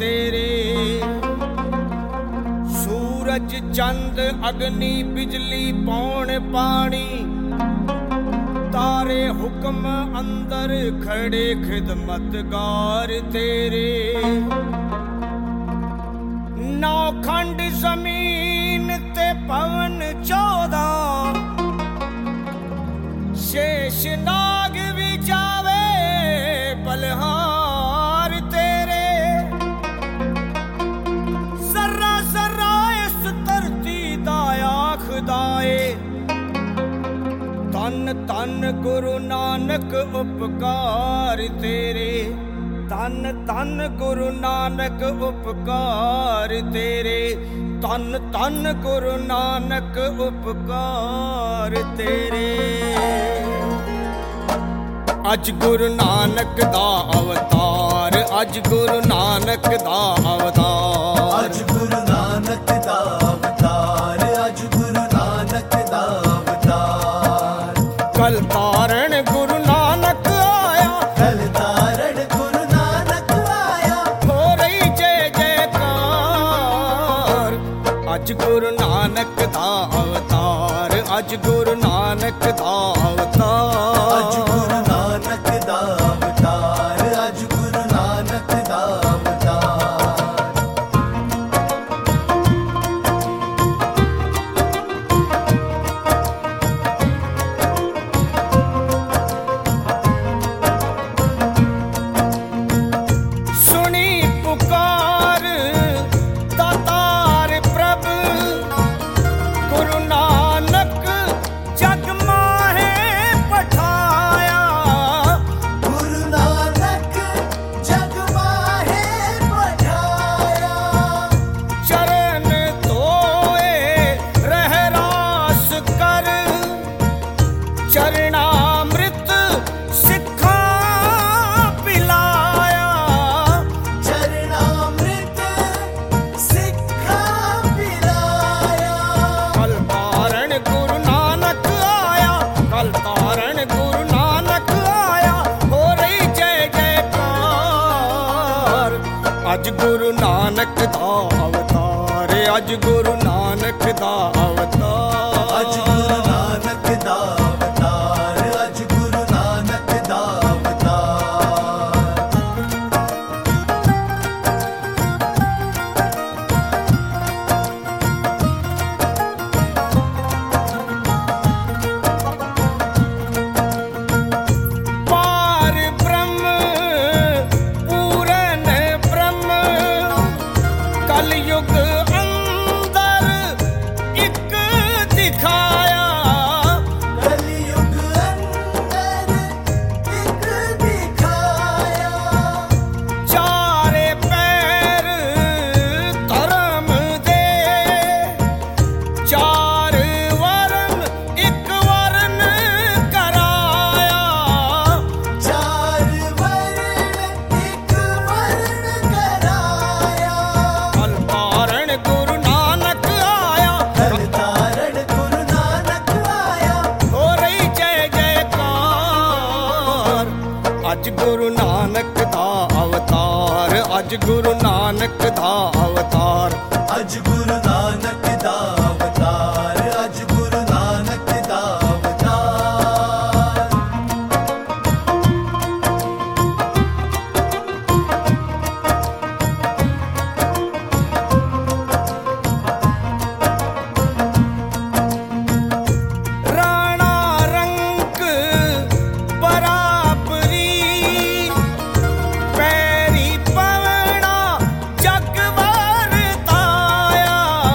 तेरे। सूरज चंद अग्नि बिजली पौन पानी, तारे हुक्म अंदर खड़े खिदमतगार तेरे। नौखंड जमीन ते पवन 14, शेष नाग भी जावे बलहार तेरे। जर्रा जर्रा इस धरती दा आखदाए, तन तन गुरु नानक उपकार तेरे। तन तन गुरु नानक उपकार तेरे। तन तन गुरु नानक उपकार तेरे। अज गुरु नानक दा अवतार, अज गुरु नानक दा अवतार, अज गुरु नानक दा अवतार, अज गुरु नानक दा अवतार। कल तारण गुरु नानक आया, कल तारण गुरु नानक आया, हो रही जय जयकार। अज गुरु नानक दा अवतार, अज गुरु नानक दा अवतार, अज गुरु नानक दा अवतार, अज गुरु नानक दा अवतार। सुनी पुकार दातार प्रभ, गुरु नानक जग माहे पठाया। गुरु नानक जग माहे पठाया, चरण धोए रह रास कर, चरणामृत सिखा पिलाया। चरणामृत सिखा पिलाया। कल तारण गुरु नानक आया, कल तारण गुरु नानक आया, हो रही जय जयकार। अज गुरु नानक दा अवतार, अज गुरु नानक दा अवतार, अज गुरु नानक दा अवतार, अज गुरु नानक दा अवतार। पार ब्रह्म पूरन ब्रह्म, कलयुग अंदर एक दिखाया। कलयुग अंदर एक दिखाया, चारे पैर धर्म दे, चार वरण एक वरण कराया। चार वर्ण एक वर्ण कराया। कल तारण गुरु नानक आया, कल तारण गुरु नानक आया, हो रही जय जयकार। अज गुरु नानक दा अवतार, अज गुरु नानक दा अवतार, अज गुरु नानक दा अवतार, अज गुरु नानक दा अवतार। राणा रंक बराबरी, पैरी पवना जग वरताया।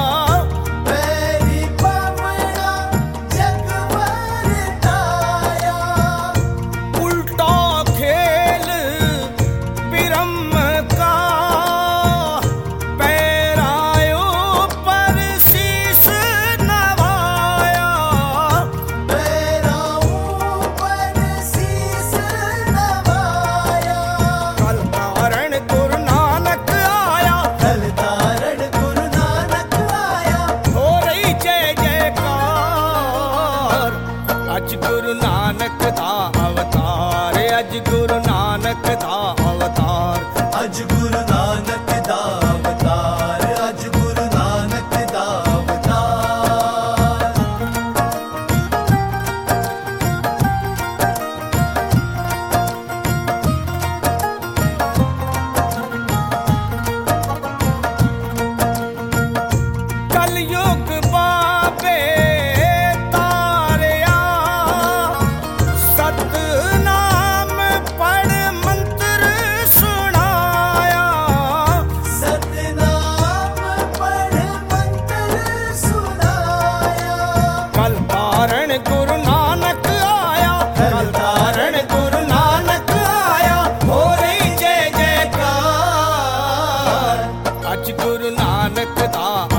ਨਾਨਕ ਦਾ